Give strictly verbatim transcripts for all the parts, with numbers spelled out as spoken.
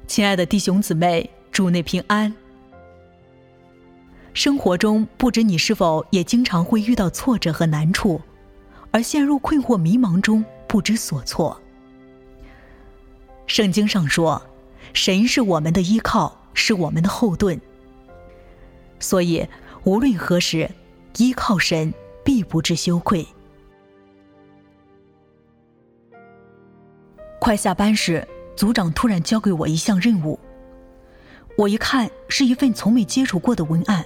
亲爱的弟兄姊妹，祝内平安。生活中，不知你是否也经常会遇到挫折和难处，而陷入困惑迷茫中不知所措。圣经上说，神是我们的依靠，是我们的后盾。所以无论何时，依靠神必不致羞愧。快下班时，组长突然交给我一项任务，我一看是一份从没接触过的文案。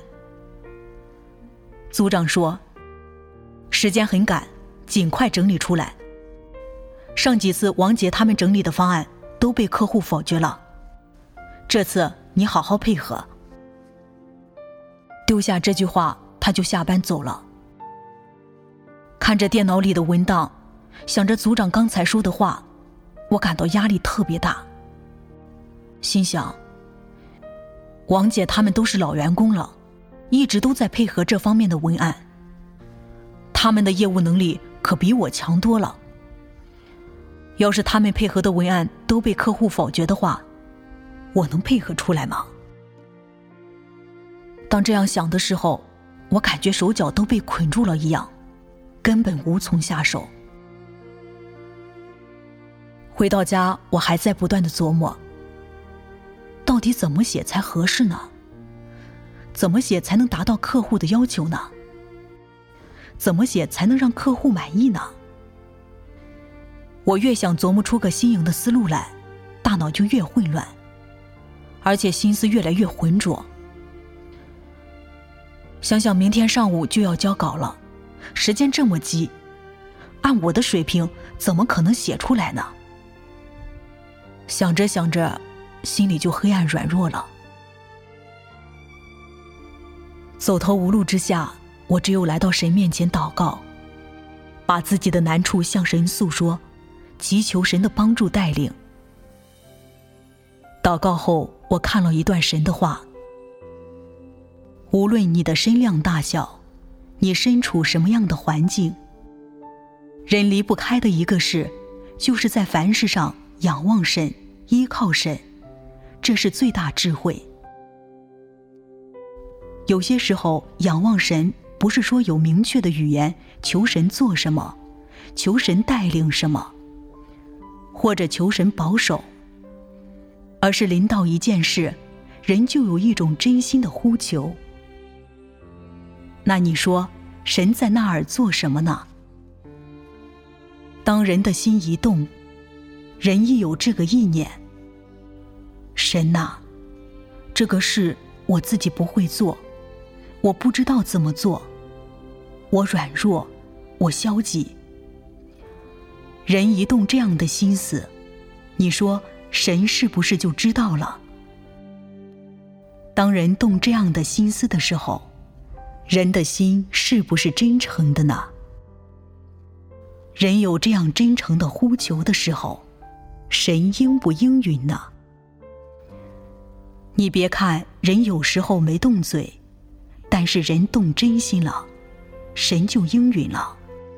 组长说，时间很赶，尽快整理出来。上几次王杰他们整理的方案都被客户否决了，这次你好好配合。丢下这句话，他就下班走了。看着电脑里的文档，想着组长刚才说的话，我感到压力特别大，心想，王姐他们都是老员工了，一直都在配合这方面的文案，他们的业务能力可比我强多了。要是他们配合的文案都被客户否决的话，我能配合出来吗？当这样想的时候，我感觉手脚都被捆住了一样，根本无从下手。回到家，我还在不断地琢磨，到底怎么写才合适呢？怎么写才能达到客户的要求呢？怎么写才能让客户满意呢？我越想琢磨出个新颖的思路来，大脑就越混乱，而且心思越来越浑浊。想想明天上午就要交稿了，时间这么急，按我的水平怎么可能写出来呢？想着想着，心里就黑暗软弱了。走投无路之下，我只有来到神面前祷告，把自己的难处向神诉说，祈求神的帮助带领。祷告后，我看了一段神的话，无论你的身量大小，你身处什么样的环境，人离不开的一个事，就是在凡事上仰望神，依靠神，这是最大智慧。有些时候仰望神，不是说有明确的语言求神做什么，求神带领什么，或者求神保守，而是临到一件事，人就有一种真心的呼求。那你说神在那儿做什么呢？当人的心一动，人一有这个意念，神啊，这个事我自己不会做，我不知道怎么做，我软弱，我消极。人一动这样的心思，你说神是不是就知道了？当人动这样的心思的时候，人的心是不是真诚的呢？人有这样真诚的呼求的时候，神应不应允呢？你别看人有时候没动嘴，但是人动真心了，神就应允了。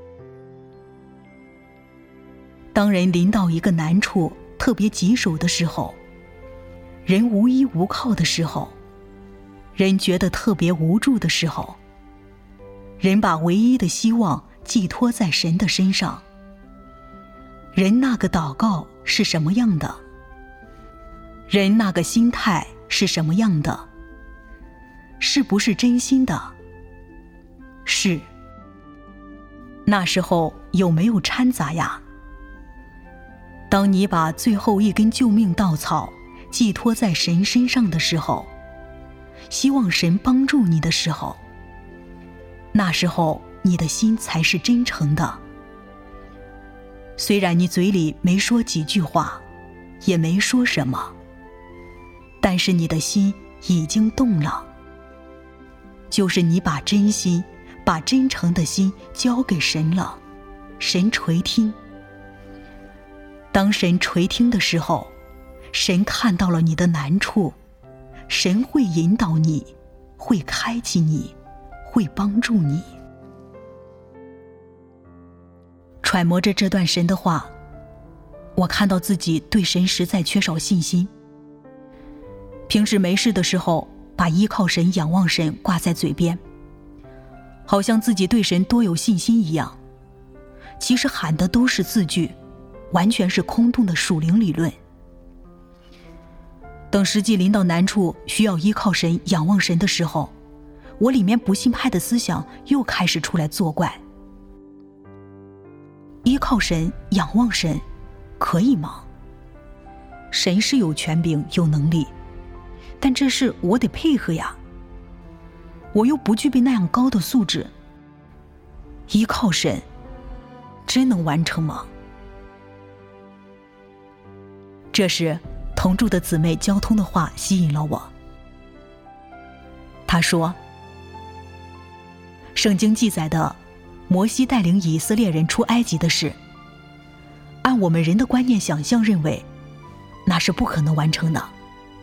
当人临到一个难处特别棘手的时候，人无依无靠的时候，人觉得特别无助的时候，人把唯一的希望寄托在神的身上，人那个祷告是什么样的？人那个心态是什么样的？是不是真心的？是。那时候有没有掺杂呀？当你把最后一根救命稻草寄托在神身上的时候，希望神帮助你的时候，那时候你的心才是真诚的。虽然你嘴里没说几句话，也没说什么，但是你的心已经动了。就是你把真心，把真诚的心交给神了，神垂听。当神垂听的时候，神看到了你的难处，神会引导你，会开启你，会帮助你。揣摩着这段神的话，我看到自己对神实在缺少信心， 平时没事的时候，把依靠神、仰望神挂在嘴边，好像自己对神多有信心一样。其实喊的都是字句，完全是空洞的属灵理论。等实际临到难处，需要依靠神、仰望神的时候，我里面不信派的思想又开始出来作怪。依靠神、仰望神，可以吗？神是有权柄、有能力，但这事我得配合呀。我又不具备那样高的素质，依靠神，真能完成吗？这时，同住的姊妹交通的话吸引了我。她说，圣经记载的摩西带领以色列人出埃及的事，按我们人的观念想象认为，那是不可能完成的。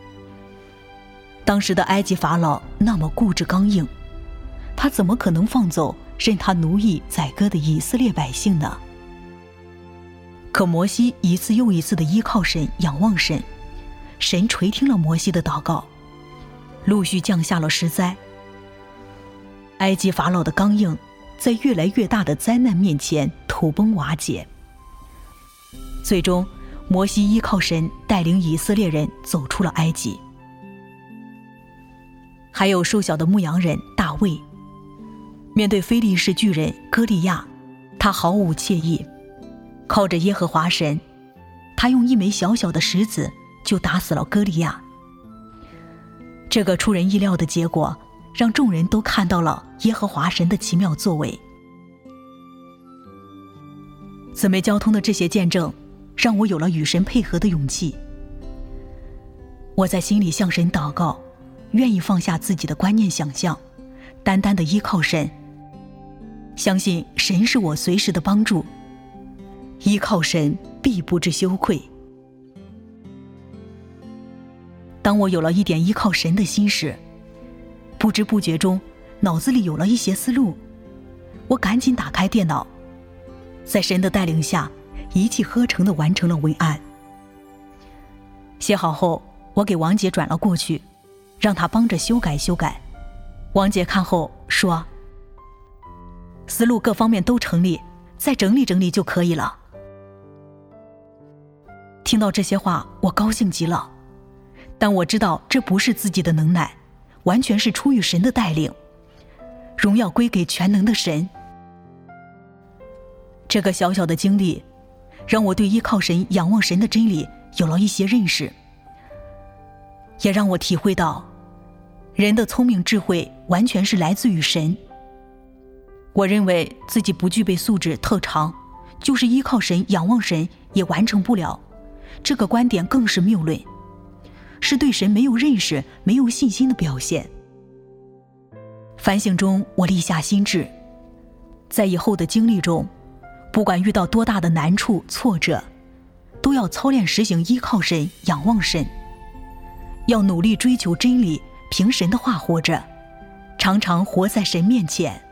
当时的埃及法老那么固执刚硬，他怎么可能放走任他奴役宰割的以色列百姓呢？可摩西一次又一次的依靠神、仰望神，神垂听了摩西的祷告，陆续降下了十灾。埃及法老的刚硬在越来越大的灾难面前土崩瓦解。最终，摩西依靠神带领以色列人走出了埃及。还有瘦小的牧羊人大卫，面对非利士巨人歌利亚，他毫无怯意，靠着耶和华神，他用一枚小小的石子就打死了歌利亚。这个出人意料的结果，让众人都看到了耶和华神的奇妙作为。姊妹交通的这些见证，让我有了与神配合的勇气。我在心里向神祷告，愿意放下自己的观念想象，单单的依靠神，相信神是我随时的帮助，依靠神必不致羞愧。当我有了一点依靠神的心时，不知不觉中脑子里有了一些思路，我赶紧打开电脑，在神的带领下一气呵成地完成了文案。写好后，我给王姐转了过去，让她帮着修改修改。王姐看后说，思路各方面都成立，再整理整理就可以了。听到这些话，我高兴极了，但我知道这不是自己的能耐，完全是出于神的带领，荣耀归给全能的神。这个小小的经历，让我对依靠神、仰望神的真理有了一些认识，也让我体会到，人的聪明智慧完全是来自于神。我认为自己不具备素质特长，就是依靠神、仰望神也完成不了，这个观点更是谬论，是对神没有认识、没有信心的表现。反省中，我立下心志，在以后的经历中，不管遇到多大的难处、挫折，都要操练实行依靠神、仰望神，要努力追求真理，凭神的话活着，常常活在神面前。